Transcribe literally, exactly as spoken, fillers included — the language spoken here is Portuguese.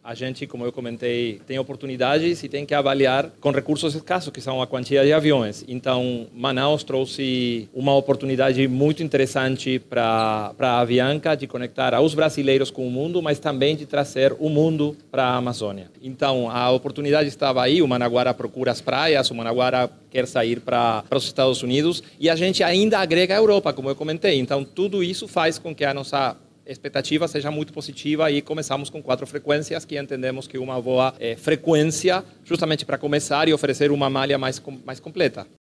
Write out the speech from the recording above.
a gente, como eu comentei, tem oportunidades e tem que avaliar com recursos escassos, que são a quantia de aviões. Então, Manaus trouxe uma oportunidade muito interessante para a Avianca de conectar os brasileiros com o mundo, mas também de trazer o mundo para a Amazônia. Então, a oportunidade estava aí, o Managuara procura as praias, o Managuara quer sair para os Estados Unidos e a gente ainda agrega a Europa, como eu comentei. Então, tudo isso faz com que a nossa expectativa seja muito positiva e começamos com quatro frequências que entendemos que uma boa é, frequência justamente para começar e oferecer uma malha mais, mais completa.